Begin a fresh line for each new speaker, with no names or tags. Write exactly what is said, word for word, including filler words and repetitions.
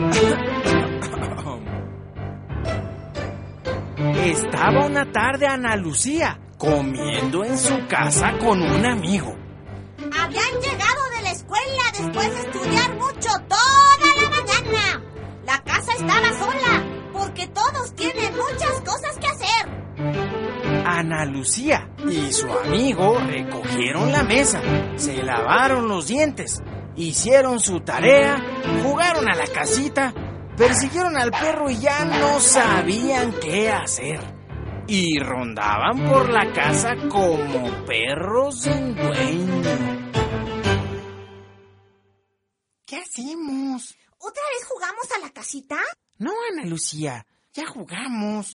Estaba una tarde Ana Lucía comiendo en su casa con un amigo.
Habían llegado de la escuela después de estudiar mucho toda la mañana. La casa estaba sola porque todos tienen muchas cosas que hacer.
Ana Lucía y su amigo recogieron la mesa, se lavaron los dientes, hicieron su tarea, jugaron a la casita, persiguieron al perro y ya no sabían qué hacer. Y rondaban por la casa como perros sin dueño. ¿Qué hacemos?
¿Otra vez jugamos a la casita?
No, Ana Lucía, ya jugamos.